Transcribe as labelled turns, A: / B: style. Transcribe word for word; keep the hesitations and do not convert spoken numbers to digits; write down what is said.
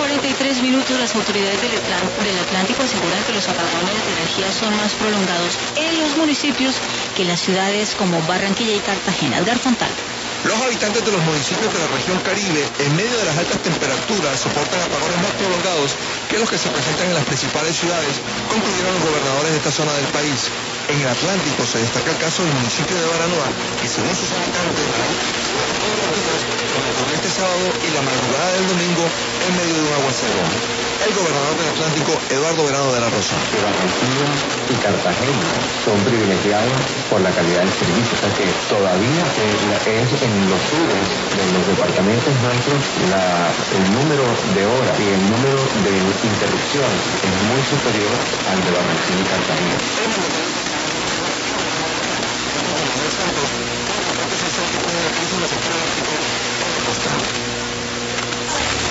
A: cuarenta y tres minutos, las autoridades del, del Atlántico aseguran que los apagones de energía son más prolongados en los municipios que en las ciudades como Barranquilla y Cartagena. Edgar Fontana.
B: Los habitantes de los municipios de la región Caribe, en medio de las altas temperaturas, soportan apagones más prolongados que los que se presentan en las principales ciudades, concluyeron los gobernadores de esta zona del país. En el Atlántico se destaca el caso del municipio de Baranoa, que según sus habitantes, todos los días, como ocurrió este sábado y la madrugada del domingo, en medio de un aguacero. El gobernador del Atlántico, Eduardo Verano de la Rosa.
C: Barranquilla y Cartagena son privilegiados por la calidad del servicio, o sea que todavía es en los sures de los departamentos nuestros la, el número de horas y el número de interrupciones es muy superior al de Barranquilla y Cartagena.
B: Santos,